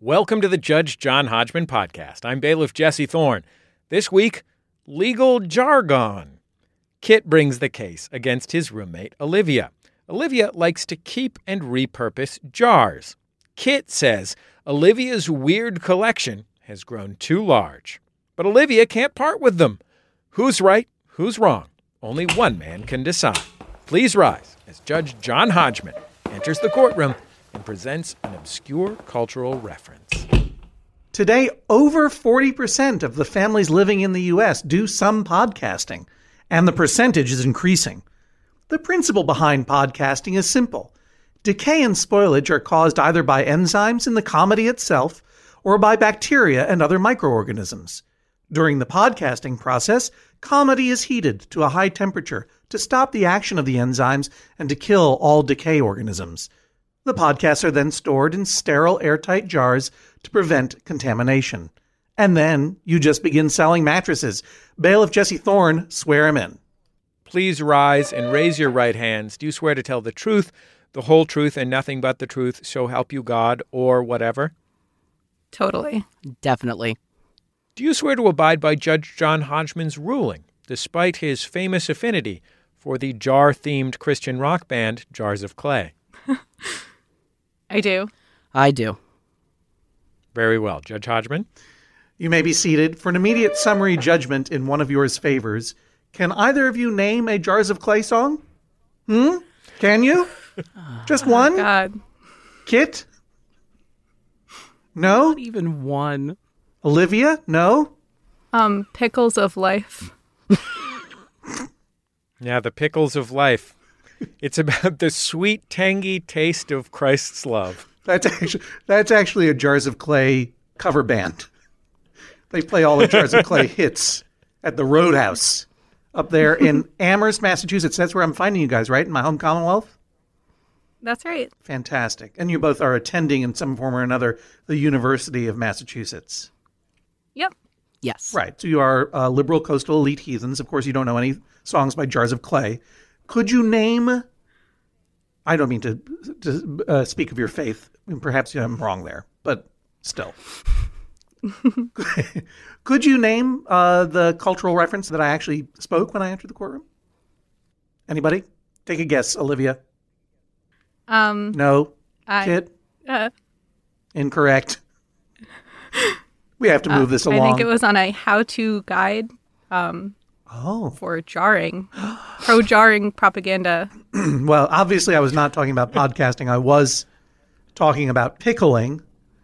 Welcome to the Judge John Hodgman podcast. I'm bailiff Jesse Thorne. This week, legal jargon. Kit brings the case against his roommate, Olivia. Olivia likes to keep and repurpose jars. Kit says Olivia's weird collection has grown too large. But Olivia can't part with them. Who's right? Who's wrong? Only one man can decide. Please rise as Judge John Hodgman enters the courtroom and presents an obscure cultural reference. Today, over 40% of the families living in the U.S. do some podcasting, and the percentage is increasing. The principle behind podcasting is simple. Decay and spoilage are caused either by enzymes in the comedy itself or by bacteria and other microorganisms. During the podcasting process, comedy is heated to a high temperature to stop the action of the enzymes and to kill all decay organisms. The podcasts are then stored in sterile, airtight jars to prevent contamination. And then you just begin selling mattresses. Bailiff Jesse Thorne, swear him in. Please rise and raise your right hands. Do you swear to tell the truth, the whole truth, and nothing but the truth, so help you God, or whatever? Totally. Definitely. Do you swear to abide by Judge John Hodgman's ruling, despite his famous affinity for the jar-themed Christian rock band Jars of Clay? I do. I do. Very well. Judge Hodgman? You may be seated. For an immediate summary judgment in one of yours favors, can either of you name a Jars of Clay song? Can you? Just one? God. Kit? No? Not even one. Olivia? No? Pickles of Life. Yeah, the pickles of life. It's about the sweet, tangy taste of Christ's love. That's actually a Jars of Clay cover band. They play all the Jars of Clay hits at the Roadhouse up there in Amherst, Massachusetts. That's where I'm finding you guys, right? In my home Commonwealth? That's right. Fantastic. And you both are attending in some form or another the University of Massachusetts. Yep. Yes. Right. So you are liberal coastal elite heathens. Of course, you don't know any songs by Jars of Clay. Could you name, I don't mean to speak of your faith, and perhaps I'm wrong there, but still. Could you name the cultural reference that I actually spoke when I entered the courtroom? Anybody? Take a guess, Olivia. No. Kit? Incorrect. We have to move this along. I think it was on a how-to guide for jarring, pro-jarring propaganda. Well, obviously I was not talking about podcasting. I was talking about pickling,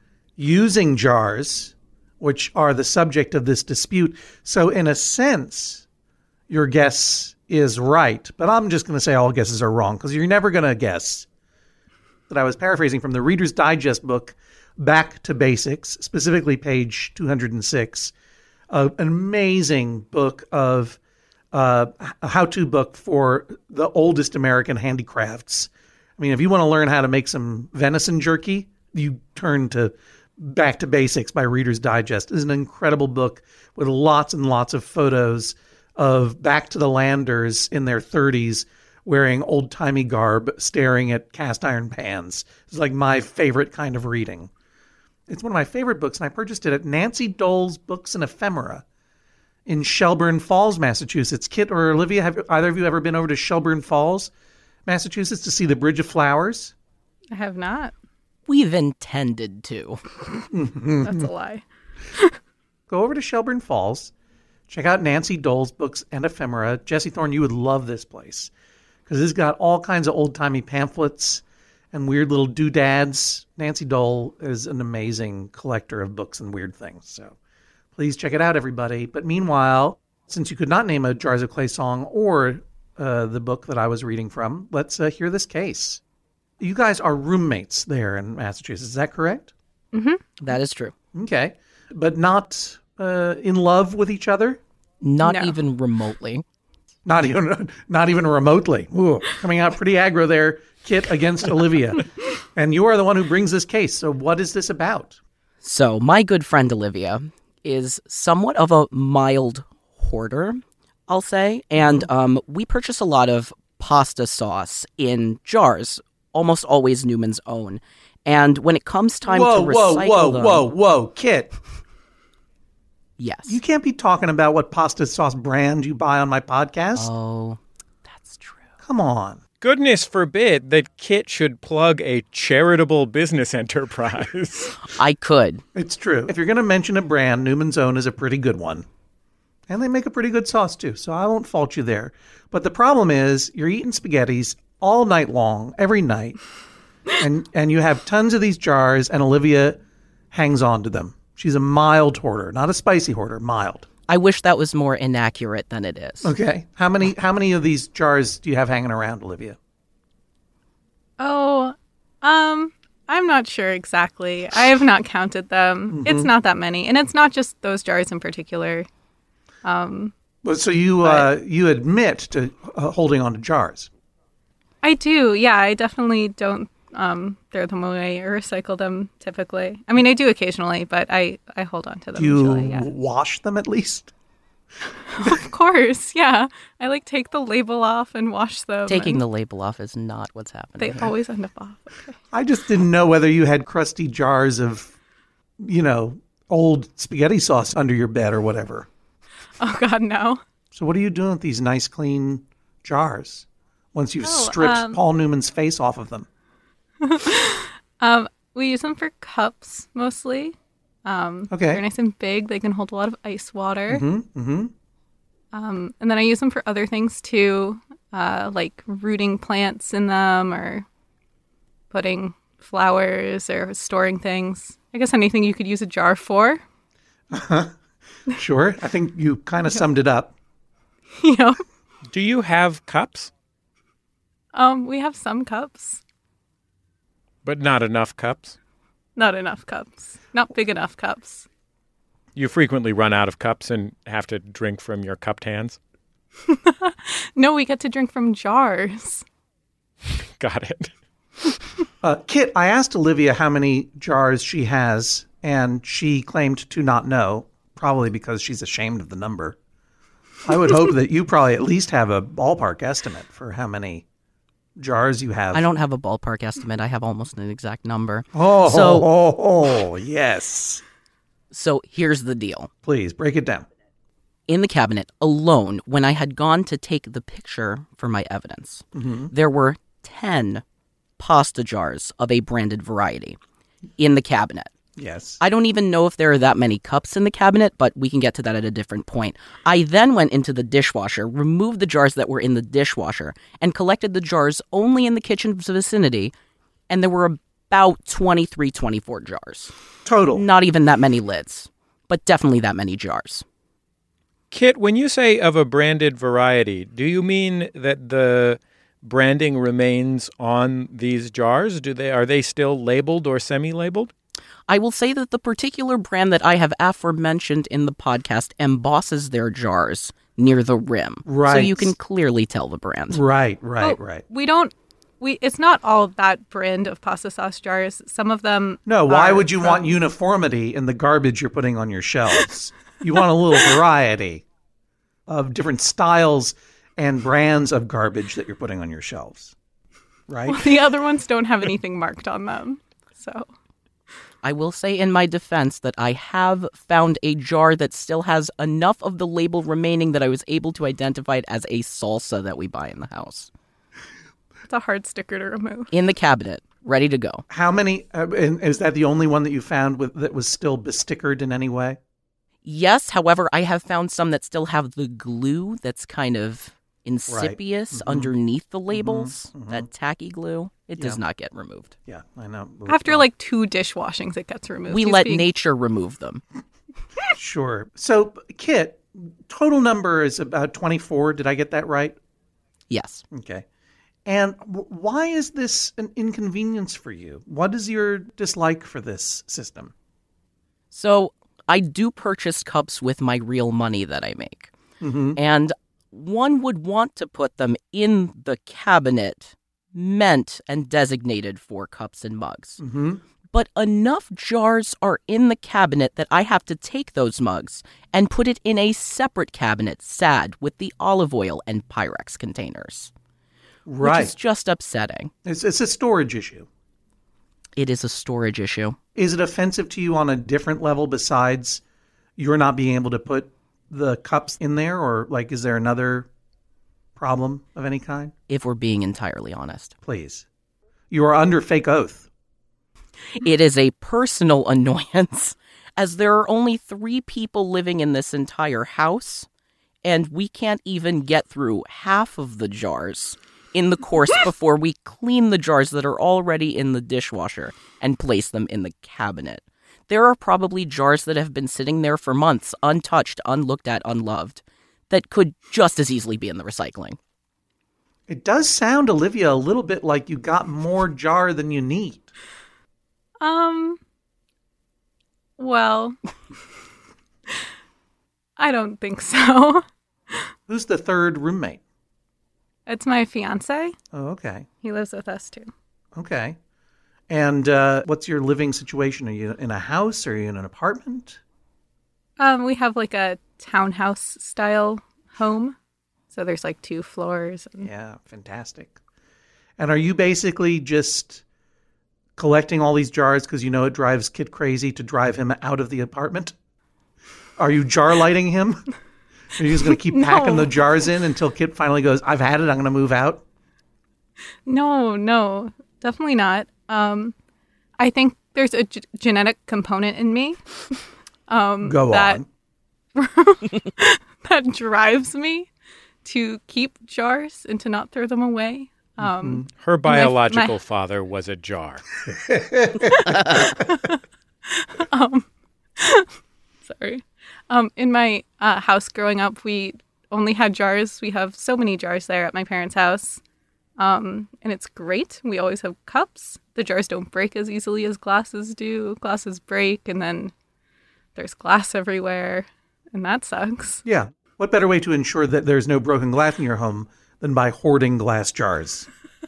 using jars, which are the subject of this dispute. So in a sense, your guess is right. But I'm just going to say all guesses are wrong because you're never going to guess that I was paraphrasing from the Reader's Digest book, Back to Basics, specifically page 206, an amazing book of a how-to book for the oldest American handicrafts. I mean, if you want to learn how to make some venison jerky, you turn to Back to Basics by Reader's Digest. It's an incredible book with lots and lots of photos of back to the landers in their 30s wearing old-timey garb, staring at cast iron pans. It's like my favorite kind of reading. It's one of my favorite books, and I purchased it at Nancy Dole's Books and Ephemera in Shelburne Falls, Massachusetts. Kit or Olivia, have either of you ever been over to Shelburne Falls, Massachusetts, to see the Bridge of Flowers? I have not. We've intended to. That's a lie. Go over to Shelburne Falls. Check out Nancy Dole's Books and Ephemera. Jesse Thorne, you would love this place because it's got all kinds of old-timey pamphlets and weird little doodads. Nancy Dole is an amazing collector of books and weird things. So please check it out, everybody. But meanwhile, since you could not name a Jars of Clay song or the book that I was reading from, let's hear this case. You guys are roommates there in Massachusetts. Is that correct? Mm-hmm. That is true. Okay. But not in love with each other? Not No. even remotely. Not even remotely. Ooh, coming out pretty aggro there, Kit against Olivia. And you are the one who brings this case. So what is this about? So my good friend Olivia is somewhat of a mild hoarder, I'll say. And we purchase a lot of pasta sauce in jars, almost always Newman's Own. And when it comes time whoa, to recycle them... Whoa, Kit. Yes. You can't be talking about what pasta sauce brand you buy on my podcast. Oh, that's true. Come on. Goodness forbid that Kit should plug a charitable business enterprise. I could. It's true. If you're going to mention a brand, Newman's Own is a pretty good one. And they make a pretty good sauce, too, so I won't fault you there. But the problem is you're eating spaghettis all night long, every night, and you have tons of these jars, and Olivia hangs on to them. She's a mild hoarder, not a spicy hoarder, mild. I wish that was more inaccurate than it is. Okay. How many of these jars do you have hanging around, Olivia? Oh, I'm not sure exactly. I have not counted them. Mm-hmm. It's not that many, and it's not just those jars in particular. So you admit to holding on to jars. I do. Yeah, I definitely don't throw them away or recycle them typically. I mean, I do occasionally, but I hold on to them. Do you usually, yeah. wash them at least? Of course, yeah. I take the label off and wash them. Taking the label off is not what's happening. They always end up off. Okay. I just didn't know whether you had crusty jars of, old spaghetti sauce under your bed or whatever. Oh, God, no. So what are you doing with these nice, clean jars once you've stripped Paul Newman's face off of them? We use them for cups mostly. Okay. They're nice and big. They can hold a lot of ice water. Mm-hmm. And then I use them for other things too, like rooting plants in them or putting flowers or storing things. I guess anything you could use a jar for. Sure. I think you kind of summed it up. Do you have cups? We have some cups. But not enough cups? Not enough cups. Not big enough cups. You frequently run out of cups and have to drink from your cupped hands? No, we get to drink from jars. Got it. Kit, I asked Olivia how many jars she has, and she claimed to not know, probably because she's ashamed of the number. I would hope that you probably at least have a ballpark estimate for how many jars you have. I don't have a ballpark estimate. I have almost an exact number. Yes. So here's the deal. Please, break it down. In the cabinet alone, when I had gone to take the picture for my evidence, there were 10 pasta jars of a branded variety in the cabinet. Yes. I don't even know if there are that many cups in the cabinet, but we can get to that at a different point. I then went into the dishwasher, removed the jars that were in the dishwasher, and collected the jars only in the kitchen's vicinity, and there were about 23, 24 jars. Total. Not even that many lids, but definitely that many jars. Kit, when you say of a branded variety, do you mean that the branding remains on these jars? Are they still labeled or semi-labeled? I will say that the particular brand that I have aforementioned in the podcast embosses their jars near the rim. Right. So you can clearly tell the brand. Right. It's not all that brand of pasta sauce jars. Some of them. No, why would you want uniformity in the garbage you're putting on your shelves? You want a little variety of different styles and brands of garbage that you're putting on your shelves. Right? Well, the other ones don't have anything marked on them. So. I will say in my defense that I have found a jar that still has enough of the label remaining that I was able to identify it as a salsa that we buy in the house. It's a hard sticker to remove. In the cabinet, ready to go. How many, is that the only one that you found that was still bestickered in any way? Yes, however, I have found some that still have the glue that's kind of insidious underneath the labels, that tacky glue. It does not get removed. Yeah, I know. After like 2 dishwashings, it gets removed. We let nature remove them. Sure. So, Kit, total number is about 24. Did I get that right? Yes. Okay. And why is this an inconvenience for you? What is your dislike for this system? So, I do purchase cups with my real money that I make. And one would want to put them in the cabinet meant and designated for cups and mugs. But enough jars are in the cabinet that I have to take those mugs and put it in a separate cabinet, sad, with the olive oil and Pyrex containers. Right. Which is just upsetting. It's a storage issue. It is a storage issue. Is it offensive to you on a different level besides you're not being able to put the cups in there? Or, like, is there another problem of any kind? If we're being entirely honest. Please. You are under fake oath. It is a personal annoyance, as there are only 3 people living in this entire house, and we can't even get through half of the jars in the course before we clean the jars that are already in the dishwasher and place them in the cabinet. There are probably jars that have been sitting there for months, untouched, unlooked at, unloved, that could just as easily be in the recycling. It does sound, Olivia, a little bit like you got more jar than you need. Well, I don't think so. Who's the third roommate? It's my fiance. Oh, okay. He lives with us too. Okay. And what's your living situation? Are you in a house? Or are you in an apartment? We have like a townhouse style home. So there's like 2 floors. Yeah, fantastic. And are you basically just collecting all these jars because you know it drives Kit crazy to drive him out of the apartment? Are you jar lighting him? Are you just going to keep packing the jars in until Kit finally goes, I've had it, I'm going to move out? No, definitely not. I think there's a genetic component in me Go on. that drives me to keep jars and to not throw them away. Her biological father was a jar. Sorry. In my house growing up, we only had jars. We have so many jars there at my parents' house. And it's great. We always have cups. The jars don't break as easily as glasses do. Glasses break, and then there's glass everywhere, and that sucks. Yeah. What better way to ensure that there's no broken glass in your home than by hoarding glass jars?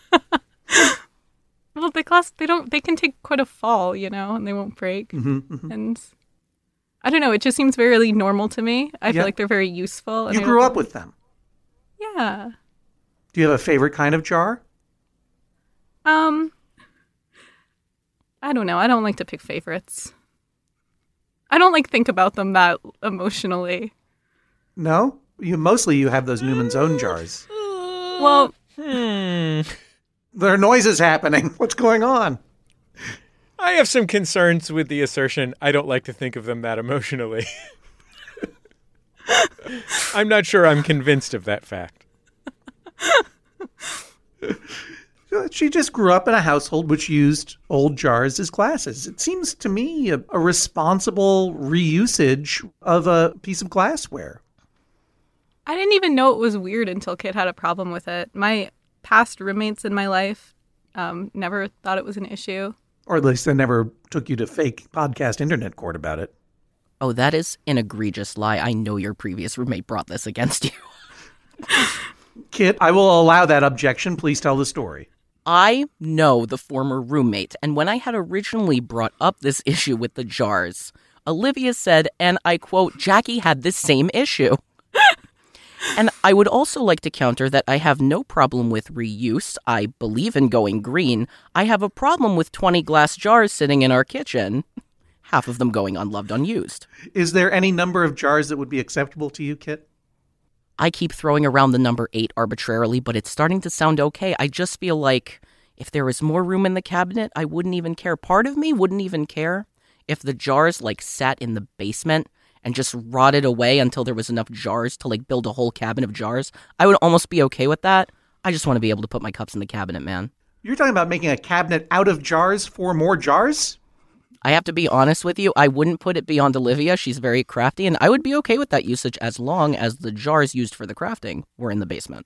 Well, they can take quite a fall, and they won't break. And I don't know, it just seems very normal to me. I feel like they're very useful. And you grew up with them. Yeah. Do you have a favorite kind of jar? I don't know. I don't like to pick favorites. I don't think about them that emotionally. No? You have those Newman's Own jars. Well, there are noises happening. What's going on? I have some concerns with the assertion, I don't like to think of them that emotionally. I'm not sure I'm convinced of that fact. She just grew up in a household which used old jars as glasses. It seems to me a responsible reusage of a piece of glassware. I didn't even know it was weird until Kit had a problem with it. My past roommates in my life never thought it was an issue. Or at least they never took you to fake podcast internet court about it. Oh, that is an egregious lie. I know your previous roommate brought this against you. Kit, I will allow that objection. Please tell the story. I know the former roommate, and when I had originally brought up this issue with the jars, Olivia said, and I quote, Jackie had this same issue. And I would also like to counter that I have no problem with reuse. I believe in going green. I have a problem with 20 glass jars sitting in our kitchen, half of them going unloved, unused. Is there any number of jars that would be acceptable to you, Kit? I keep throwing around the number 8 arbitrarily, but it's starting to sound okay. I just feel like if there was more room in the cabinet, I wouldn't even care. Part of me wouldn't even care if the jars sat in the basement and just rotted away until there was enough jars to build a whole cabinet of jars. I would almost be okay with that. I just want to be able to put my cups in the cabinet, man. You're talking about making a cabinet out of jars for more jars? I have to be honest with you. I wouldn't put it beyond Olivia. She's very crafty, and I would be okay with that usage as long as the jars used for the crafting were in the basement.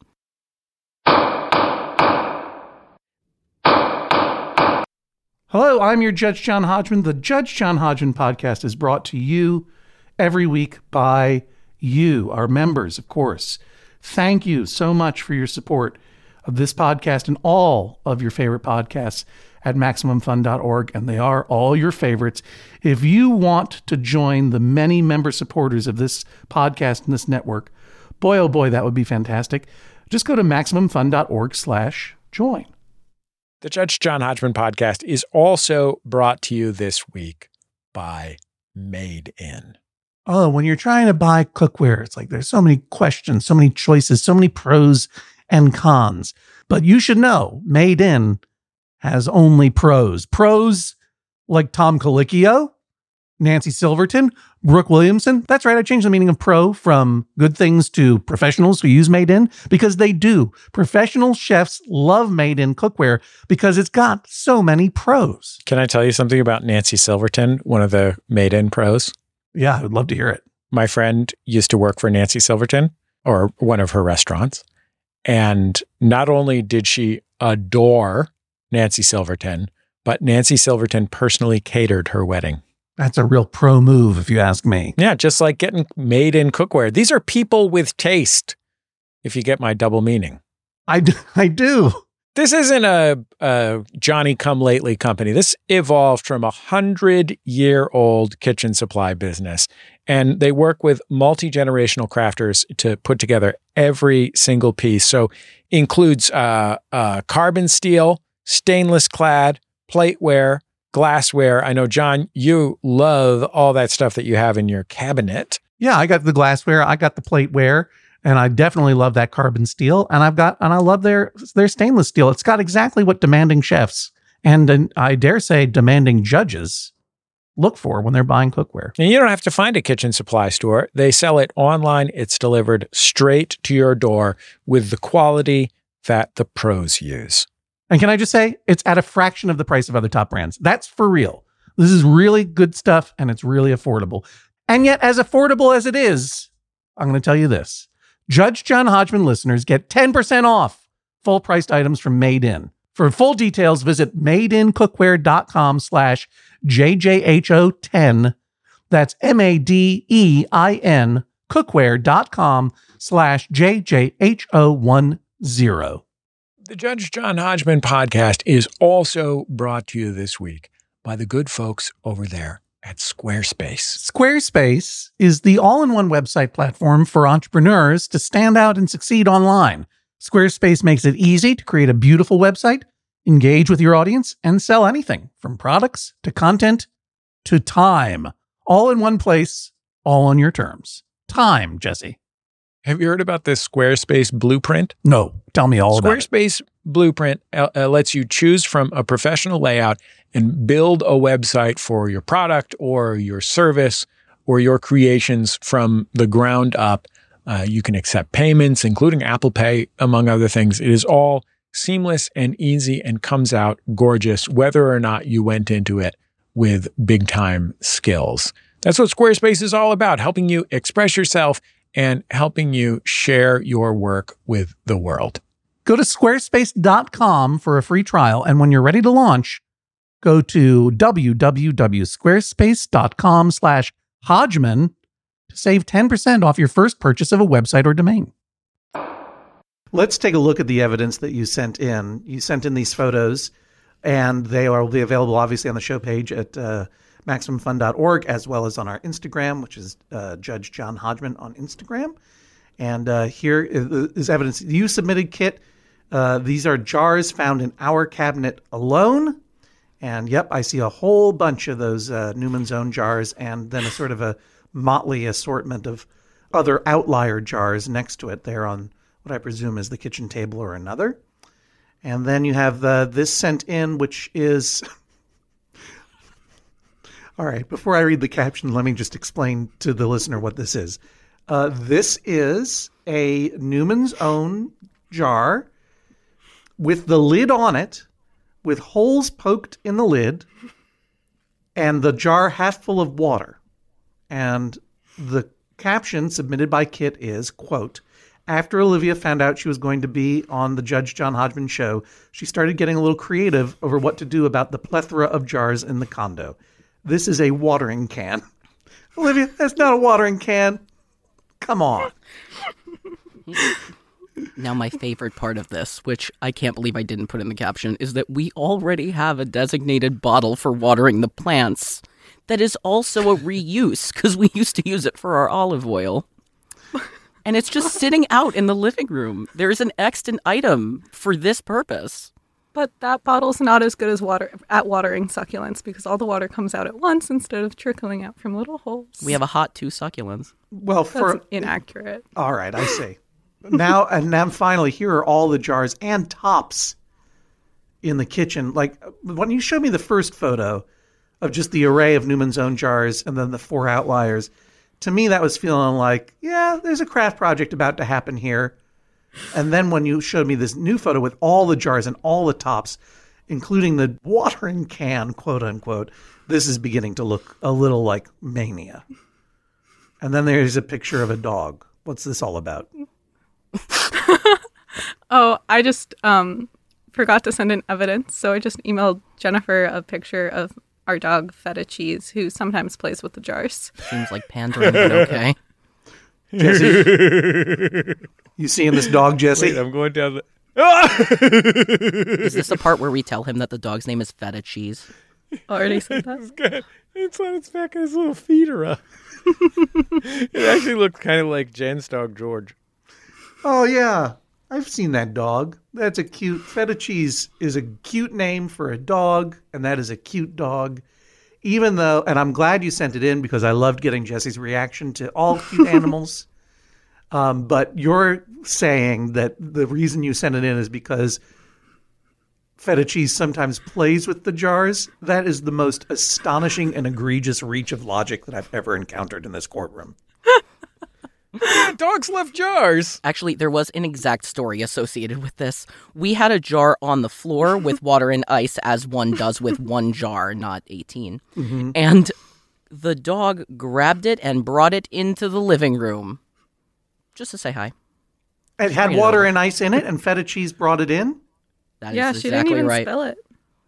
Hello, I'm your Judge John Hodgman. The Judge John Hodgman podcast is brought to you every week by you, our members, of course. Thank you so much for your support of this podcast and all of your favorite podcasts at MaximumFun.org, and they are all your favorites. If you want to join the many member supporters of this podcast and this network, boy, oh boy, that would be fantastic. Just go to MaximumFun.org/join. The Judge John Hodgman podcast is also brought to you this week by Made In. Oh, when you're trying to buy cookware, it's like there's so many questions, so many choices, so many pros and cons. But you should know, Made In has only pros. Pros like Tom Colicchio, Nancy Silverton, Brooke Williamson. That's right, I changed the meaning of pro from good things to professionals who use Made In, because they do. Professional chefs love Made In cookware because it's got so many pros. Can I tell you something about Nancy Silverton, one of the Made In pros? Yeah, I would love to hear it. My friend used to work for Nancy Silverton, or one of her restaurants. And not only did she adore Nancy Silverton, but Nancy Silverton personally catered her wedding. That's a real pro move, if you ask me. Yeah, just like getting Made In cookware. These are people with taste, if you get my double meaning. I do. This isn't a Johnny-come-lately company. This evolved from 100-year-old kitchen supply business, and they work with multi-generational crafters to put together every single piece. So includes carbon steel, stainless clad, plateware, glassware. I know, John, you love all that stuff that you have in your cabinet. Yeah, I got the glassware, I got the plateware, and I definitely love that carbon steel. And I love their stainless steel. It's got exactly what demanding chefs and I dare say demanding judges look for when they're buying cookware. And you don't have to find a kitchen supply store. They sell it online. It's delivered straight to your door with the quality that the pros use. And can I just say, it's at a fraction of the price of other top brands. That's for real. This is really good stuff, and it's really affordable. And yet, as affordable as it is, I'm going to tell you this. Judge John Hodgman listeners get 10% off full-priced items from Made In. For full details, visit madeincookware.com/JJHO10. That's MADEIN cookware.com/JJHO10. The Judge John Hodgman podcast is also brought to you this week by the good folks over there at Squarespace. Squarespace is the all-in-one website platform for entrepreneurs to stand out and succeed online. Squarespace makes it easy to create a beautiful website, engage with your audience, and sell anything from products to content to time. All in one place, all on your terms. Time, Jesse. Have you heard about this Squarespace blueprint? No, tell me all about it. Squarespace blueprint lets you choose from a professional layout and build a website for your product or your service or your creations from the ground up. You can accept payments, including Apple Pay, among other things. It is all seamless and easy and comes out gorgeous, whether or not you went into it with big time skills. That's what Squarespace is all about, helping you express yourself and helping you share your work with the world. Go to squarespace.com for a free trial. And when you're ready to launch, go to www.squarespace.com/Hodgman to save 10% off your first purchase of a website or domain. Let's take a look at the evidence that you sent in. You sent in these photos, and they will be available, obviously, on the show page at MaximumFun.org, as well as on our Instagram, which is Judge John Hodgman on Instagram. And here is evidence. You submitted, Kit. These are jars found in our cabinet alone. And, yep, I see a whole bunch of those Newman's Own jars and then a sort of a motley assortment of other outlier jars next to it there on what I presume is the kitchen table or another. And then you have this sent in, which is... All right, before I read the caption, let me just explain to the listener what this is. This is a Newman's Own jar with the lid on it, with holes poked in the lid, and the jar half full of water. And the caption submitted by Kit is, quote, "After Olivia found out she was going to be on the Judge John Hodgman show, she started getting a little creative over what to do about the plethora of jars in the condo. This is a watering can." Olivia, that's not a watering can. Come on. Now, my favorite part of this, which I can't believe I didn't put in the caption, is that we already have a designated bottle for watering the plants that is also a reuse, because we used to use it for our olive oil. And it's just sitting out in the living room. There is an extant item for this purpose. But that bottle's not as good as watering succulents because all the water comes out at once instead of trickling out from little holes. We have a hot 2 succulents. Well, That's inaccurate. all right, I see. Now finally, here are all the jars and tops in the kitchen. Like when you showed me the first photo of just the array of Newman's Own jars and then the 4 outliers, to me that was feeling like, yeah, there's a craft project about to happen here. And then when you showed me this new photo with all the jars and all the tops, including the watering can, quote unquote, this is beginning to look a little like mania. And then there's a picture of a dog. What's this all about? Oh, I just forgot to send in evidence, so I just emailed Jennifer a picture of our dog Feta Cheese, who sometimes plays with the jars. Seems like pandering, but okay. Jesse, you seeing this dog, Jesse? Wait, I'm going down the... Is this the part where we tell him that the dog's name is Feta Cheese? Already said that. It's on its back, his little feet are up. It actually looked kind of like Jen's dog, George. Oh, yeah. I've seen that dog. That's a cute... Feta Cheese is a cute name for a dog, and that is a cute dog. Even though... And I'm glad you sent it in because I loved getting Jesse's reaction to all cute animals. But you're saying that the reason you sent it in is because Feta Cheese sometimes plays with the jars. That is the most astonishing and egregious reach of logic that I've ever encountered in this courtroom. Yeah, dogs love jars. Actually, there was an exact story associated with this. We had a jar on the floor with water and ice, as one does with one jar, not 18. Mm-hmm. And the dog grabbed it and brought it into the living room just to say hi. It had water and ice in it, and Feta Cheese brought it in? That Yeah, is she exactly didn't even right. spill it.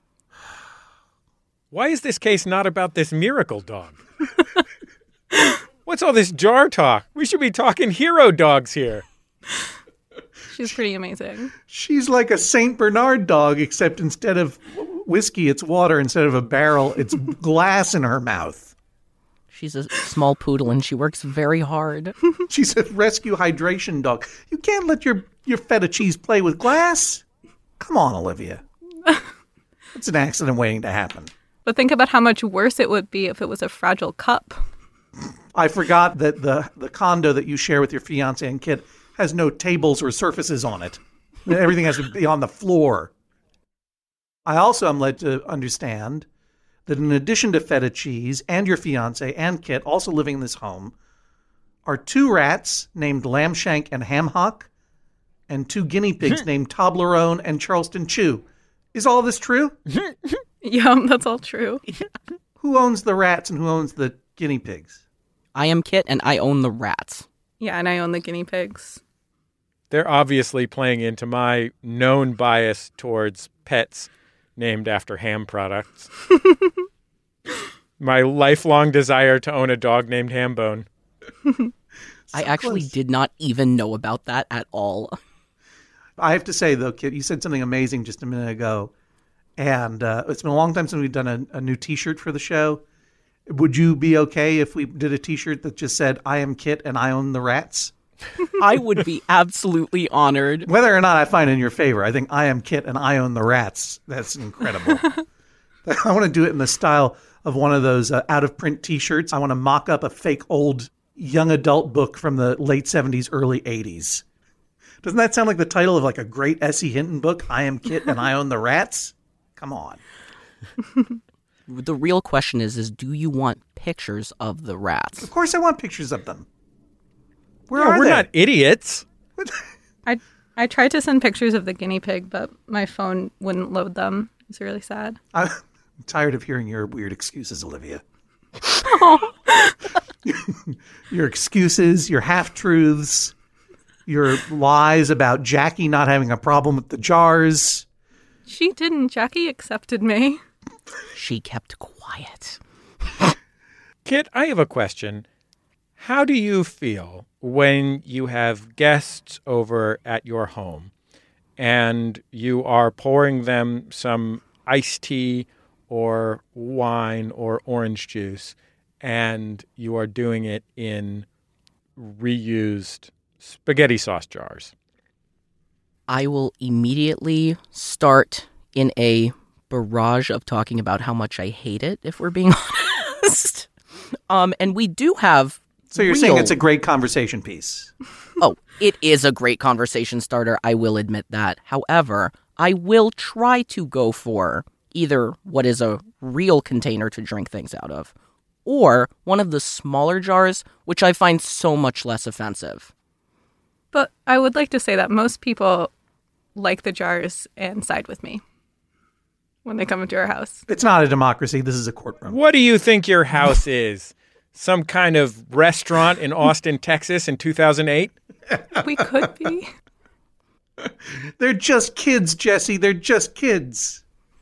Why is this case not about this miracle dog? What's all this jar talk? We should be talking hero dogs here. She's pretty amazing. She's like a St. Bernard dog, except instead of whiskey, it's water. Instead of a barrel, it's glass in her mouth. She's a small poodle and she works very hard. She's a rescue hydration dog. You can't let your Feta Cheese play with glass. Come on, Olivia. It's an accident waiting to happen. But think about how much worse it would be if it was a fragile cup. I forgot that the condo that you share with your fiance and kid has no tables or surfaces on it. Everything has to be on the floor. I also am led to understand that in addition to Feta Cheese and your fiance and Kit also living in this home are 2 rats named Lambshank and Hamhock and 2 guinea pigs named Toblerone and Charleston Chew. Is all this true? Yum, that's all true. Who owns the rats and who owns the guinea pigs? I am Kit and I own the rats. Yeah, and I own the guinea pigs. They're obviously playing into my known bias towards pets named after ham products. My lifelong desire to own a dog named Hambone. I actually did not even know about that at all. I have to say, though, Kit, you said something amazing just a minute ago. And it's been a long time since we've done a new T-shirt for the show. Would you be okay if we did a T-shirt that just said, I am Kit and I own the rats? I would be absolutely honored. Whether or not I find it in your favor, I think I am Kit and I own the rats. That's incredible. I want to do it in the style of one of those out-of-print T-shirts. I want to mock up a fake old young adult book from the late 70s, early 80s. Doesn't that sound like the title of like a great S.E. Hinton book? I am Kit and I own the rats? Come on. The real question is do you want pictures of the rats? Of course I want pictures of them. Where Yeah, are we're they? not idiots. I tried to send pictures of the guinea pig, but my phone wouldn't load them. It's really sad. I'm tired of hearing your weird excuses, Olivia. Your excuses, your half-truths, your lies about Jackie not having a problem with the jars. She didn't. Jackie accepted me. She kept quiet. Kit, I have a question. How do you feel when you have guests over at your home and you are pouring them some iced tea or wine or orange juice and you are doing it in reused spaghetti sauce jars? I will immediately start in a barrage of talking about how much I hate it, if we're being honest. And we do have So you're saying it's a great conversation piece. Oh, it is a great conversation starter, I will admit that. However, I will try to go for either what is a real container to drink things out of, or one of the smaller jars, which I find so much less offensive. But I would like to say that most people like the jars and side with me when they come into our house. It's not a democracy. This is a courtroom. What do you think your house is? Some kind of restaurant in Austin, Texas in 2008? We could be. They're just kids, Jesse. They're just kids.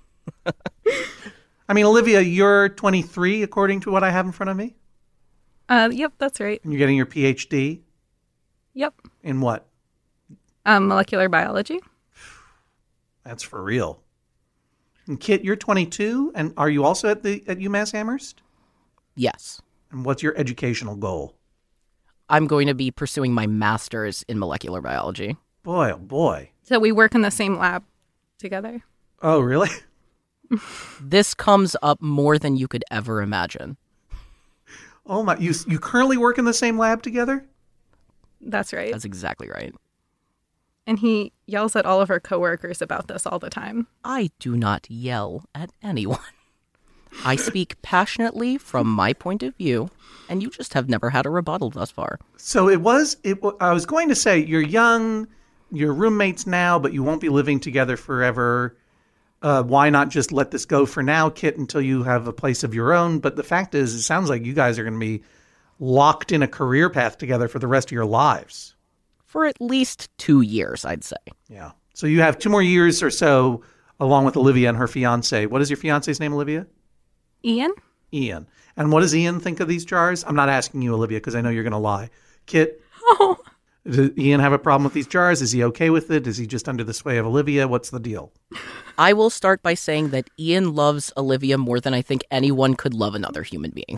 I mean, Olivia, you're 23, according to what I have in front of me. Yep, that's right. And you're getting your PhD Yep. in what? Molecular biology. That's for real. And Kit, you're 22, and are you also at UMass Amherst? Yes. And what's your educational goal? I'm going to be pursuing my master's in molecular biology. Boy, oh boy. So we work in the same lab together. Oh, really? This comes up more than you could ever imagine. Oh my! You currently work in the same lab together? That's right. That's exactly right. And he yells at all of our coworkers about this all the time. I do not yell at anyone. I speak passionately from my point of view, and you just have never had a rebuttal thus far. So I was going to say, you're young, you're roommates now, but you won't be living together forever. Why not just let this go for now, Kit, until you have a place of your own? But the fact is, it sounds like you guys are going to be locked in a career path together for the rest of your lives. For at least 2 years, I'd say. Yeah. So you have 2 more years or so, along with Olivia and her fiance. What is your fiance's name, Olivia? Ian? Ian. And what does Ian think of these jars? I'm not asking you, Olivia, because I know you're going to lie. Kit? Oh. Does Ian have a problem with these jars? Is he okay with it? Is he just under the sway of Olivia? What's the deal? I will start by saying that Ian loves Olivia more than I think anyone could love another human being.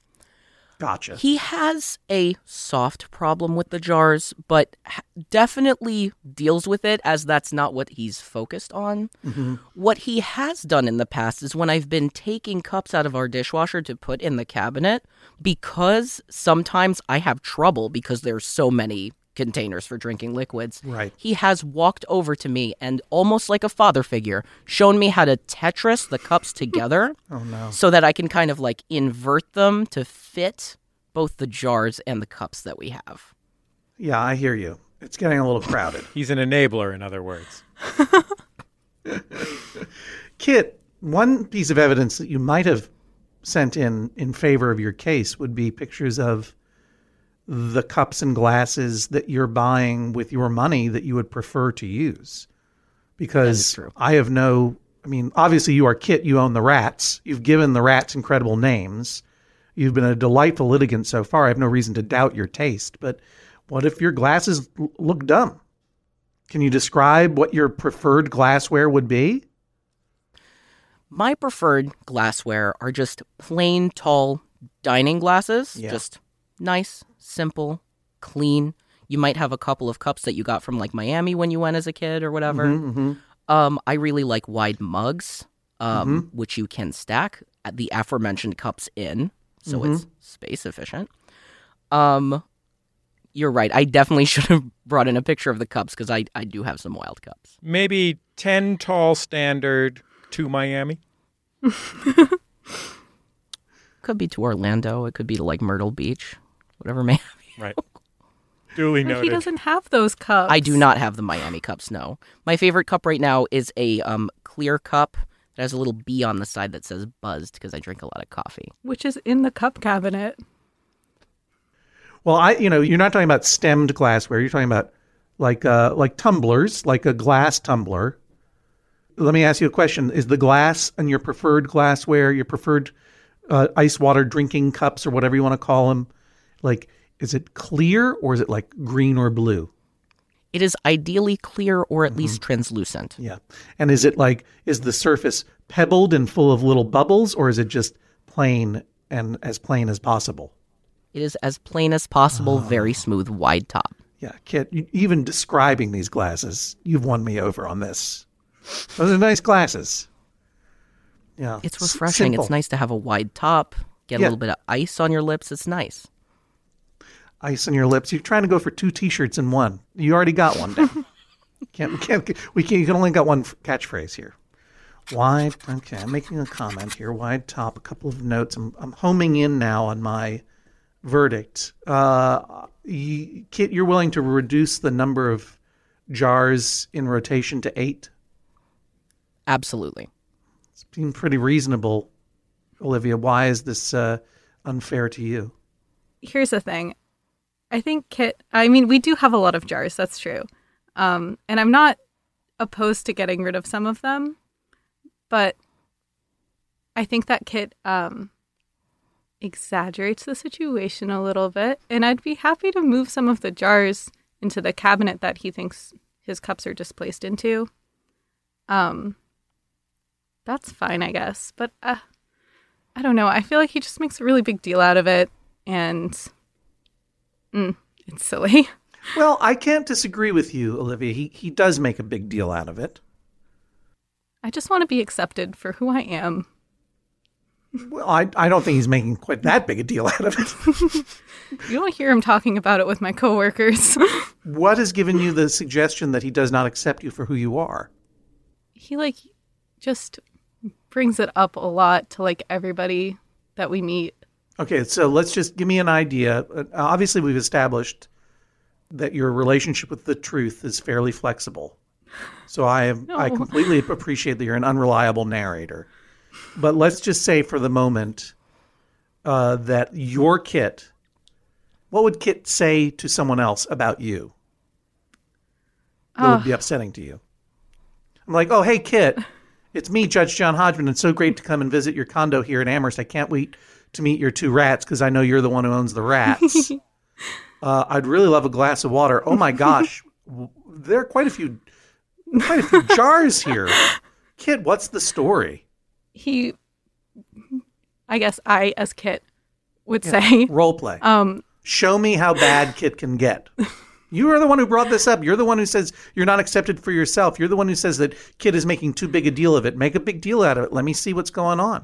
Gotcha. He has a soft problem with the jars, but definitely deals with it as that's not what he's focused on. Mm-hmm. What he has done in the past is when I've been taking cups out of our dishwasher to put in the cabinet, because sometimes I have trouble because there's so many containers for drinking liquids. Right. He has walked over to me and, almost like a father figure, shown me how to Tetris the cups together. Oh, no. So that I can kind of like invert them to fit both the jars and the cups that we have. Yeah, I hear you. It's getting a little crowded. He's an enabler, in other words. Kit, one piece of evidence that you might have sent in favor of your case would be pictures of the cups and glasses that you're buying with your money that you would prefer to use. Because I have obviously you are Kit, you own the rats. You've given the rats incredible names. You've been a delightful litigant so far. I have no reason to doubt your taste. But what if your glasses look dumb? Can you describe what your preferred glassware would be? My preferred glassware are just plain, tall dining glasses. Yeah. Just nice, simple, clean. You might have a couple of cups that you got from like Miami when you went as a kid or whatever. Mm-hmm, mm-hmm. I really like wide mugs, which you can stack at the aforementioned cups in, so it's space efficient. You're right. I definitely should have brought in a picture of the cups because I do have some wild cups. Maybe 10 tall standard to Miami. Could be to Orlando. It could be to like Myrtle Beach, whatever Miami. Right. Duly noted. But he doesn't have those cups. I do not have the Miami cups, no. My favorite cup right now is a clear cup that has a little B on the side that says buzzed because I drink a lot of coffee. Which is in the cup cabinet. Well, you're not talking about stemmed glassware. You're talking about like tumblers, like a glass tumbler. Let me ask you a question. Is the glass and your preferred glassware, your preferred ice water drinking cups or whatever you want to call them, like, is it clear or is it like green or blue? It is ideally clear or at least translucent. Yeah. And is the surface pebbled and full of little bubbles, or is it just plain and as plain as possible? It is as plain as possible, very smooth, wide top. Yeah, Kit, even describing these glasses, you've won me over on this. Those are nice glasses. Yeah, It's refreshing. simple. It's nice to have a wide top, get a Yeah. little bit of ice on your lips. It's nice. Ice on your lips. You're trying to go for 2 T-shirts in one. You already got one down. You can only got one catchphrase here. Wide. Okay, I'm making a comment here. Wide top. A couple of notes. I'm homing in now on my verdict. Kit, you're willing to reduce the number of jars in rotation to 8? Absolutely. Seems pretty reasonable, Olivia. Why is this unfair to you? Here's the thing. I think Kit, I mean, we do have a lot of jars. That's true. And I'm not opposed to getting rid of some of them, but I think that Kit exaggerates the situation a little bit. And I'd be happy to move some of the jars into the cabinet that he thinks his cups are displaced into. That's fine, I guess. But I don't know. I feel like he just makes a really big deal out of it. And it's silly. Well, I can't disagree with you, Olivia. He does make a big deal out of it. I just want to be accepted for who I am. Well, I don't think he's making quite that big a deal out of it. You don't hear him talking about it with my coworkers. What has given you the suggestion that he does not accept you for who you are? He just brings it up a lot to everybody that we meet. Okay, so let's just give me an idea. Obviously, we've established that your relationship with the truth is fairly flexible. So I completely appreciate that you're an unreliable narrator. But let's just say for the moment that your Kit, what would Kit say to someone else about you that would be upsetting to you? I'm like, oh, hey, Kit, it's me, Judge John Hodgman. It's so great to come and visit your condo here in Amherst. I can't wait to meet your 2 rats because I know you're the one who owns the rats. I'd really love a glass of water. Oh, my gosh. There are quite a few jars here. Kit, what's the story? I guess I, as Kit, would say. Role play. Show me how bad Kit can get. You are the one who brought this up. You're the one who says you're not accepted for yourself. You're the one who says that Kit is making too big a deal of it. Make a big deal out of it. Let me see what's going on.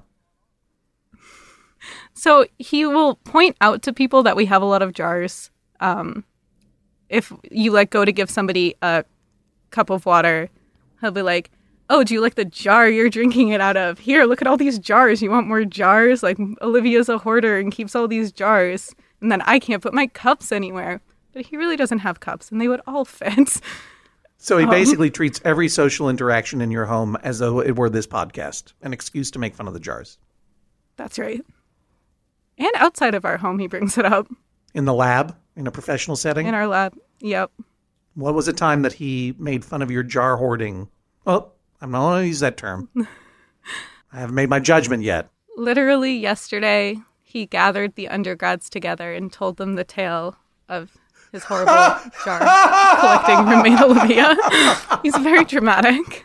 So he will point out to people that we have a lot of jars. If you go to give somebody a cup of water, he'll be like, oh, do you like the jar you're drinking it out of? Here, look at all these jars. You want more jars? Olivia's a hoarder and keeps all these jars. And then I can't put my cups anywhere. But he really doesn't have cups, and they would all fit. So he basically treats every social interaction in your home as though it were this podcast, an excuse to make fun of the jars. That's right. And outside of our home, he brings it up. In the lab, in a professional setting? In our lab, yep. What was the time that he made fun of your jar hoarding? Well, I'm not going to use that term. I haven't made my judgment yet. Literally yesterday, he gathered the undergrads together and told them the tale of his horrible jar collecting roommate Olivia. He's very dramatic.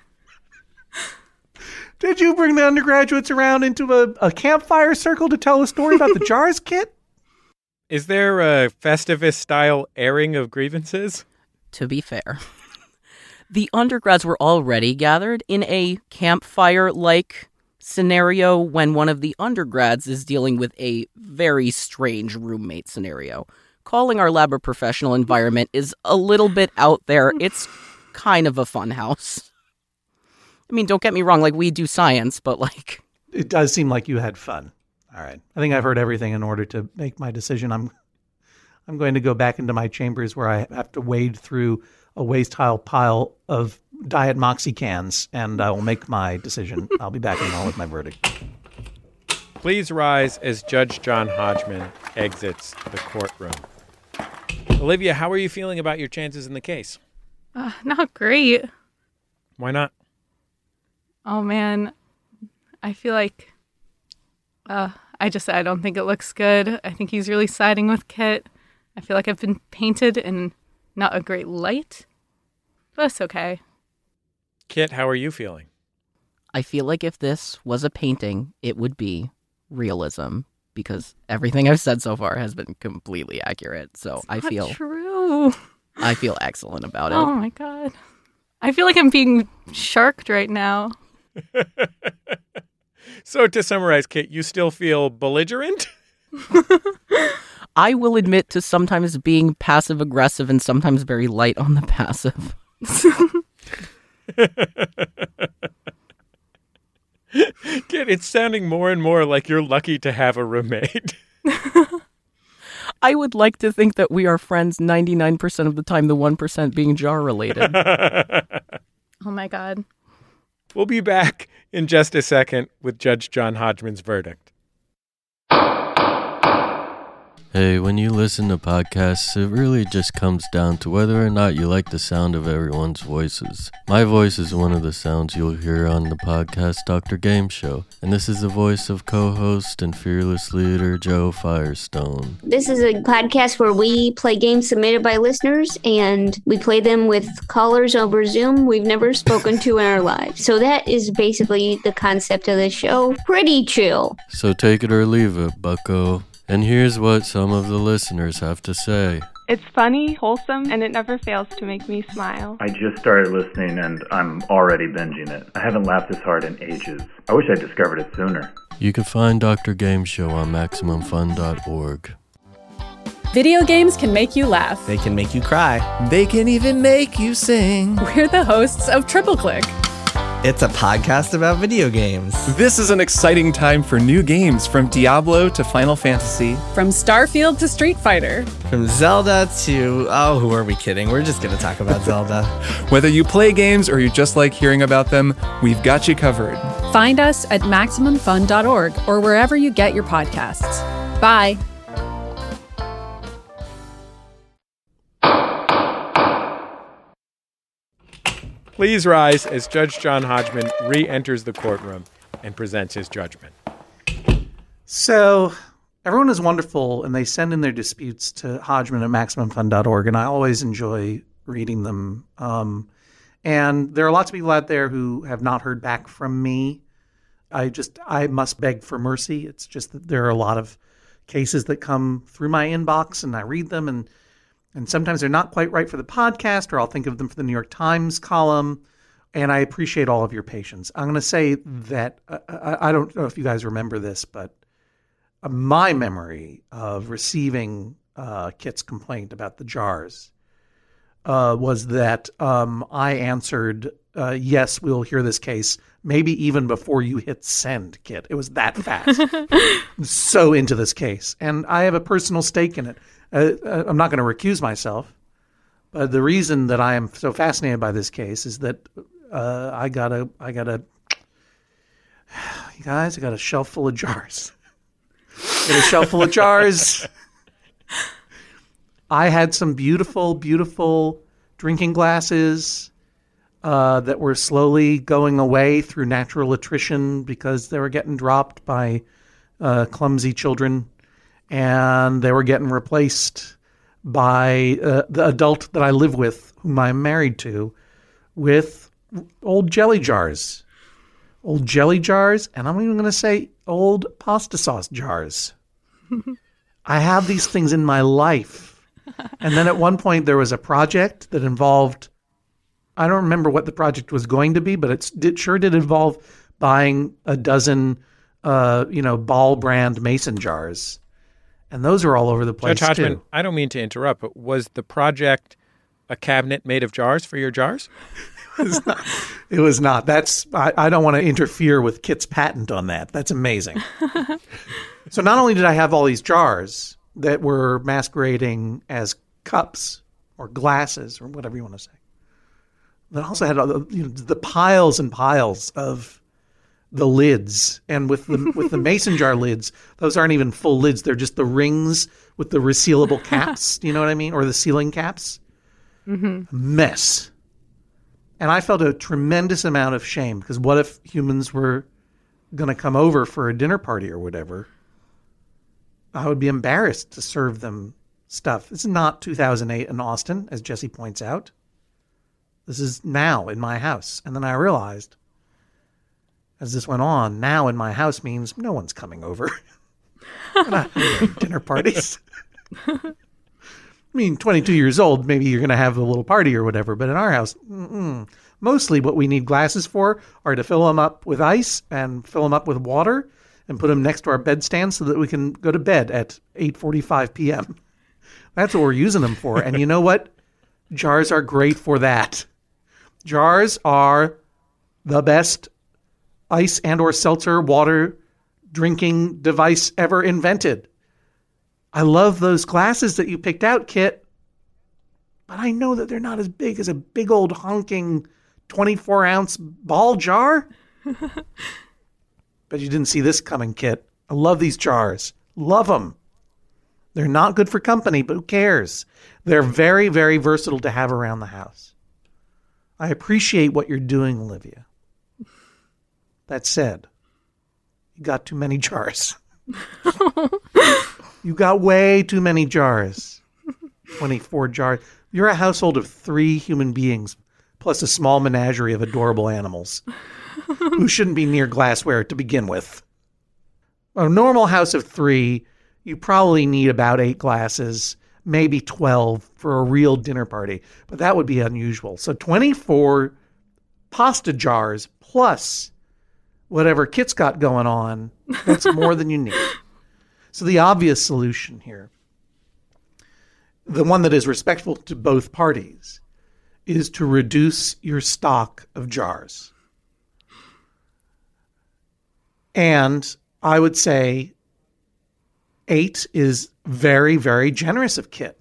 Did you bring the undergraduates around into a campfire circle to tell a story about the jars, Kit? Is there a Festivus-style airing of grievances? To be fair, the undergrads were already gathered in a campfire-like scenario when one of the undergrads is dealing with a very strange roommate scenario. Calling our lab a professional environment is a little bit out there. It's kind of a fun house. I mean, don't get me wrong, we do science, but It does seem like you had fun. All right. I think I've heard everything in order to make my decision. I'm going to go back into my chambers where I have to wade through a waste pile of Diet Moxie cans, and I will make my decision. I'll be back in a moment with my verdict. Please rise as Judge John Hodgman exits the courtroom. Olivia, how are you feeling about your chances in the case? Not great. Why not? Oh, man. I feel like I don't think it looks good. I think he's really siding with Kit. I feel like I've been painted in not a great light, but it's okay. Kit, how are you feeling? I feel like if this was a painting, it would be realism, because everything I've said so far has been completely accurate. So I feel true. I feel excellent about it. Oh my God. I feel like I'm being sharked right now. So to summarize, Kit, you still feel belligerent? I will admit to sometimes being passive-aggressive and sometimes very light on the passive. Kit, it's sounding more and more like you're lucky to have a roommate. I would like to think that we are friends 99% of the time, the 1% being jar-related. Oh my God. We'll be back in just a second with Judge John Hodgman's verdict. Hey, when you listen to podcasts, it really just comes down to whether or not you like the sound of everyone's voices. My voice is one of the sounds you'll hear on the podcast Dr. Game Show, and this is the voice of co-host and fearless leader Joe Firestone. This is a podcast where we play games submitted by listeners, and we play them with callers over Zoom we've never spoken to in our lives. So that is basically the concept of the show. Pretty chill. So take it or leave it, bucko. And here's what some of the listeners have to say. It's funny, wholesome, and it never fails to make me smile. I just started listening and I'm already binging it. I haven't laughed this hard in ages. I wish I discovered it sooner. You can find Dr. Game Show on MaximumFun.org. Video games can make you laugh. They can make you cry. They can even make you sing. We're the hosts of Triple Click. It's a podcast about video games. This is an exciting time for new games, from Diablo to Final Fantasy. From Starfield to Street Fighter. From Zelda to... oh, who are we kidding? We're just going to talk about Zelda. Whether you play games or you just like hearing about them, we've got you covered. Find us at MaximumFun.org or wherever you get your podcasts. Bye. Please rise as Judge John Hodgman re-enters the courtroom and presents his judgment. So everyone is wonderful, and they send in their disputes to Hodgman at MaximumFun.org, and I always enjoy reading them. And there are lots of people out there who have not heard back from me. I must beg for mercy. It's just that there are a lot of cases that come through my inbox, and I read them, and sometimes they're not quite right for the podcast, or I'll think of them for the New York Times column. And I appreciate all of your patience. I'm going to say that I don't know if you guys remember this, but my memory of receiving Kit's complaint about the jars was that I answered, yes, we'll hear this case, maybe even before you hit send, Kit. It was that fast. So into this case. And I have a personal stake in it. I'm not going to recuse myself, but the reason that I am so fascinated by this case is that I got a shelf full of jars. I had some beautiful, beautiful drinking glasses that were slowly going away through natural attrition because they were getting dropped by clumsy children. And they were getting replaced by the adult that I live with, whom I'm married to, with old jelly jars. Old jelly jars, and I'm even going to say old pasta sauce jars. I have these things in my life. And then at one point there was a project that involved, I don't remember what the project was going to be, but it sure did involve buying a dozen, Ball brand mason jars. And those are all over the place, Judge Hodgman, too. I don't mean to interrupt, but was the project a cabinet made of jars for your jars? It was not. I don't want to interfere with Kit's patent on that. That's amazing. So not only did I have all these jars that were masquerading as cups or glasses or whatever you want to say, but I also had the piles and piles of the lids, and with the mason jar lids, those aren't even full lids. They're just the rings with the resealable caps. Do you know what I mean? Or the sealing caps. Mm-hmm. Mess. And I felt a tremendous amount of shame because what if humans were going to come over for a dinner party or whatever? I would be embarrassed to serve them stuff. This is not 2008 in Austin, as Jesse points out. This is now in my house. And then I realized, as this went on, now in my house means no one's coming over. We're not having dinner parties. I mean, 22 years old, maybe you're going to have a little party or whatever, but in our house, mostly what we need glasses for are to fill them up with ice and fill them up with water and put them next to our bedstand so that we can go to bed at 8:45 p.m. That's what we're using them for. And you know what? Jars are great for that. Jars are the best ice and or seltzer water drinking device ever invented. I love those glasses that you picked out, Kit. But I know that they're not as big as a big old honking 24-ounce ball jar. But you didn't see this coming, Kit. I love these jars. Love them. They're not good for company, but who cares? They're very, very versatile to have around the house. I appreciate what you're doing, Olivia. That said, you got too many jars. You got way too many jars. 24 jars. You're a household of 3 human beings, plus a small menagerie of adorable animals who shouldn't be near glassware to begin with. A normal house of 3, you probably need about 8 glasses, maybe 12 for a real dinner party, but that would be unusual. So 24 pasta jars plus whatever Kit's got going on, that's more than you need. So the obvious solution here, the one that is respectful to both parties, is to reduce your stock of jars. And I would say 8 is very, very generous of Kit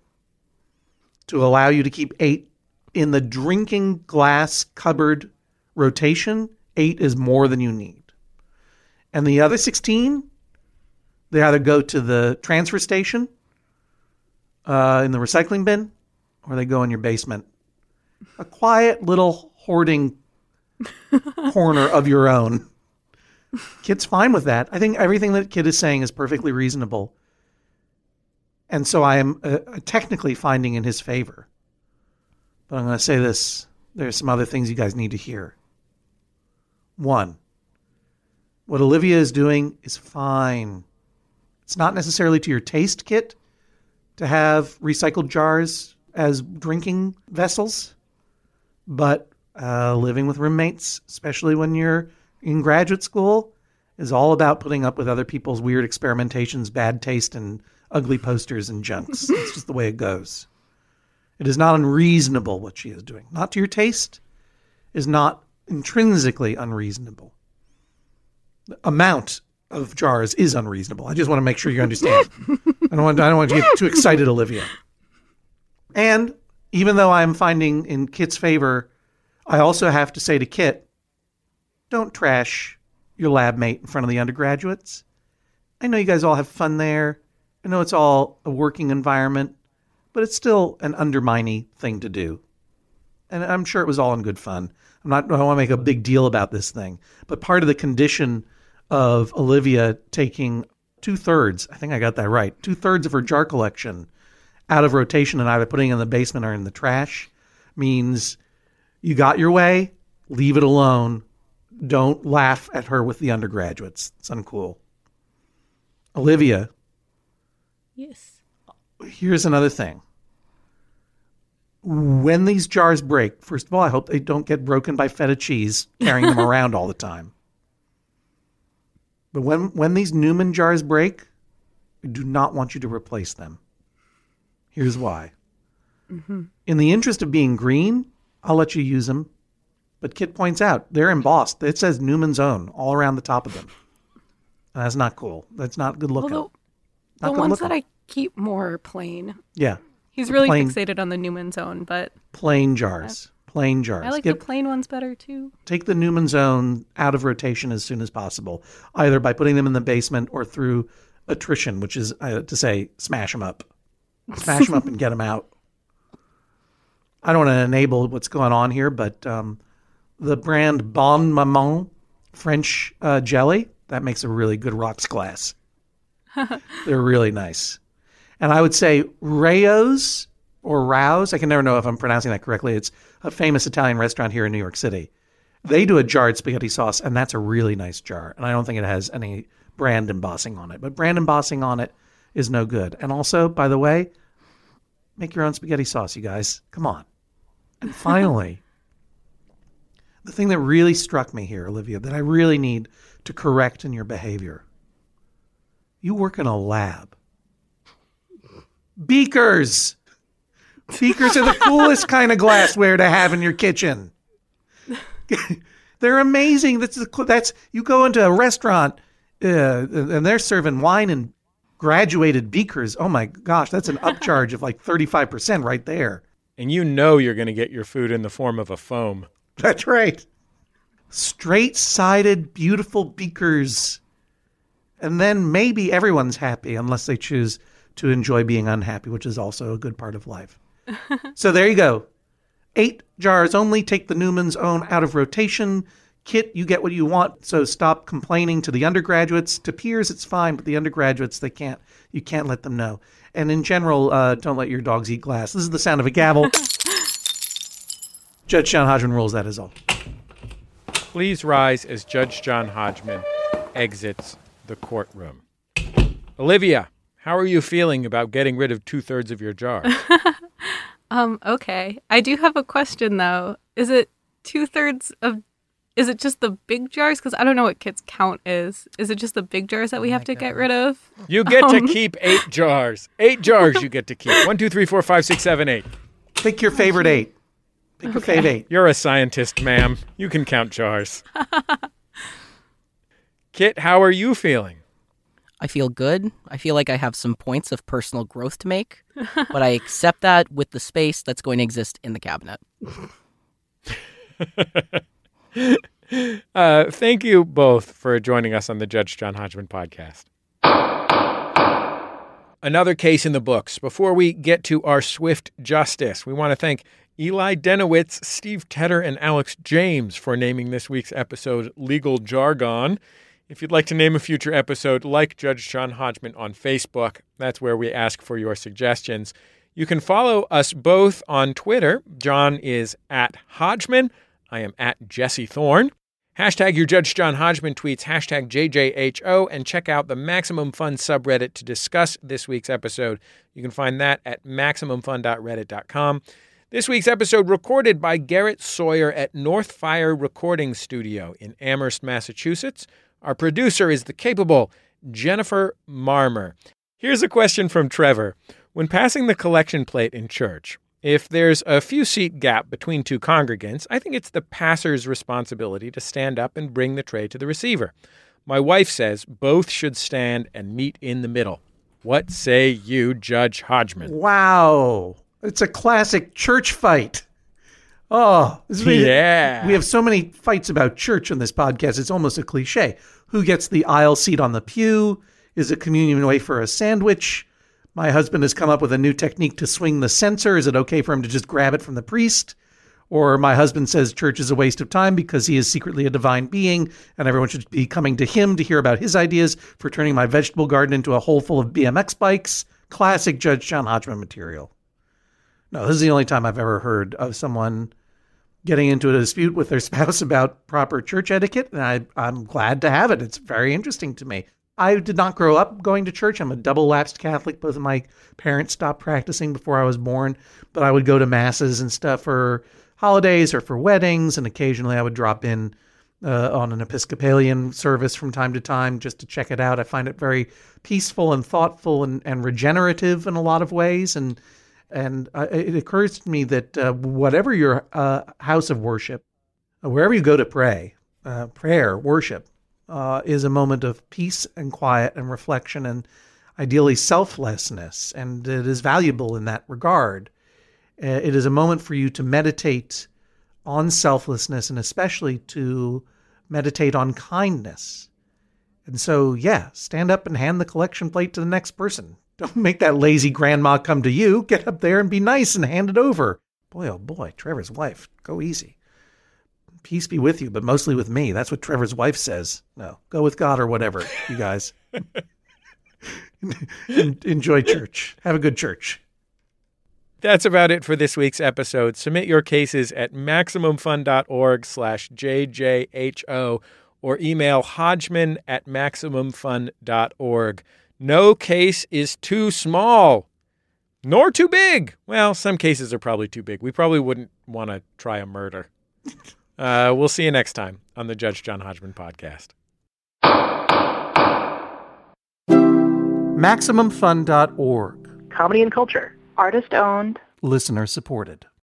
to allow you to keep 8 in the drinking glass cupboard rotation. 8 is more than you need. And the other 16, they either go to the transfer station in the recycling bin, or they go in your basement. A quiet little hoarding corner of your own. Kit's fine with that. I think everything that Kit is saying is perfectly reasonable. And so I am technically finding in his favor. But I'm going to say this. There's some other things you guys need to hear. 1, what Olivia is doing is fine. It's not necessarily to your taste, Kit, to have recycled jars as drinking vessels. But living with roommates, especially when you're in graduate school, is all about putting up with other people's weird experimentations, bad taste, and ugly posters and junks. It's just the way it goes. It is not unreasonable what she is doing. Not to your taste is not intrinsically unreasonable. The amount of jars is unreasonable. I just want to make sure you understand. I don't want you to get too excited, Olivia. And even though I'm finding in Kit's favor, I also have to say to Kit, don't trash your lab mate in front of the undergraduates. I know you guys all have fun there. I know it's all a working environment, but it's still an undermining thing to do. And I'm sure it was all in good fun. I don't want to make a big deal about this thing, but part of the condition of Olivia taking 2/3, I think I got that right, 2/3 of her jar collection out of rotation and either putting it in the basement or in the trash means you got your way, leave it alone. Don't laugh at her with the undergraduates. It's uncool. Olivia. Yes. Here's another thing. When these jars break, first of all, I hope they don't get broken by feta cheese carrying them around all the time. But when these Newman jars break, I do not want you to replace them. Here's why. Mm-hmm. In the interest of being green, I'll let you use them. But Kit points out, they're embossed. It says Newman's Own all around the top of them. And that's not cool. That's not good looking. Well, the ones that I keep more plain. Yeah. He's really fixated on the Newman's Own, but... Plain jars. Plain jars. I like the plain ones better, too. Take the Newman's Own out of rotation as soon as possible, either by putting them in the basement or through attrition, which is to say, smash them up. Smash them up and get them out. I don't want to enable what's going on here, but the brand Bon Maman French jelly, that makes a really good rocks glass. They're really nice. And I would say Rao's or Rouse, I can never know if I'm pronouncing that correctly. It's a famous Italian restaurant here in New York City. They do a jarred spaghetti sauce, and that's a really nice jar. And I don't think it has any brand embossing on it. But brand embossing on it is no good. And also, by the way, Make your own spaghetti sauce, you guys. Come on. And finally, the thing that really struck me here, Olivia, that I really need to correct in your behavior. You work in a lab. Beakers! Beakers are the coolest kind of glassware to have in your kitchen. They're amazing. That's you go into a restaurant and they're serving wine in graduated beakers. Oh my gosh, that's an upcharge of like 35% right there. And you know you're going to get your food in the form of a foam. That's right. Straight-sided, beautiful beakers. And then maybe everyone's happy unless they choose to enjoy being unhappy, which is also a good part of life. So there you go. 8 jars only. Take the Newman's Own out of rotation. Kit, you get what you want, so stop complaining to the undergraduates. To peers, it's fine, but the undergraduates, you can't let them know. And in general, don't let your dogs eat glass. This is the sound of a gavel. Judge John Hodgman rules, that is all. Please rise as Judge John Hodgman exits the courtroom. Olivia, how are you feeling about getting rid of 2/3 of your jar? Okay. I do have a question, though. Is it 2/3 of... Is it just the big jars? Because I don't know what Kit's count is. Is it just the big jars that we have to get rid of? You get to keep 8 jars. 8 jars you get to keep. 1, 2, 3, 4, 5, 6, 7, 8. Pick your favorite 8. Pick your favorite 8. You're a scientist, ma'am. You can count jars. Kit, how are you feeling? I feel good. I feel like I have some points of personal growth to make, but I accept that with the space that's going to exist in the cabinet. Thank you both for joining us on the Judge John Hodgman podcast. Another case in the books. Before we get to our swift justice, we want to thank Eli Denowitz, Steve Tedder, and Alex James for naming this week's episode Legal Jargon. If you'd like to name a future episode, like Judge John Hodgman on Facebook. That's where we ask for your suggestions. You can follow us both on Twitter. John is at Hodgman. I am at Jesse Thorne. Hashtag your Judge John Hodgman tweets, hashtag JJHO, and check out the Maximum Fun subreddit to discuss this week's episode. You can find that at MaximumFun.reddit.com. This week's episode recorded by Garrett Sawyer at Northfire Recording Studio in Amherst, Massachusetts. Our producer is the capable Jennifer Marmer. Here's a question from Trevor. When passing the collection plate in church, if there's a few seat gap between 2 congregants, I think it's the pastor's responsibility to stand up and bring the tray to the receiver. My wife says both should stand and meet in the middle. What say you, Judge Hodgman? Wow. It's a classic church fight. Oh, yeah. We have so many fights about church on this podcast. It's almost a cliche. Who gets the aisle seat on the pew? Is a communion wafer a sandwich? My husband has come up with a new technique to swing the censer. Is it okay for him to just grab it from the priest? Or my husband says church is a waste of time because he is secretly a divine being and everyone should be coming to him to hear about his ideas for turning my vegetable garden into a hole full of BMX bikes. Classic Judge John Hodgman material. No, this is the only time I've ever heard of someone getting into a dispute with their spouse about proper church etiquette, and I'm glad to have it. It's very interesting to me. I did not grow up going to church. I'm a double-lapsed Catholic. Both of my parents stopped practicing before I was born, but I would go to masses and stuff for holidays or for weddings, and occasionally I would drop in on an Episcopalian service from time to time just to check it out. I find it very peaceful and thoughtful and regenerative in a lot of ways, and it occurs to me that whatever your house of worship, wherever you go to pray, prayer, worship, is a moment of peace and quiet and reflection and ideally selflessness, and it is valuable in that regard. It is a moment for you to meditate on selflessness and especially to meditate on kindness. And so, yeah, stand up and hand the collection plate to the next person. Don't make that lazy grandma come to you. Get up there and be nice and hand it over. Boy, oh boy, Trevor's wife. Go easy. Peace be with you, but mostly with me. That's what Trevor's wife says. No, go with God or whatever, you guys. Enjoy church. Have a good church. That's about it for this week's episode. Submit your cases at MaximumFun.org/JJHO or email Hodgman@MaximumFun.org. No case is too small. Nor too big. Well, some cases are probably too big. We probably wouldn't want to try a murder. We'll see you next time on the Judge John Hodgman podcast. MaximumFun.org. Comedy and culture. Artist owned. Listener supported.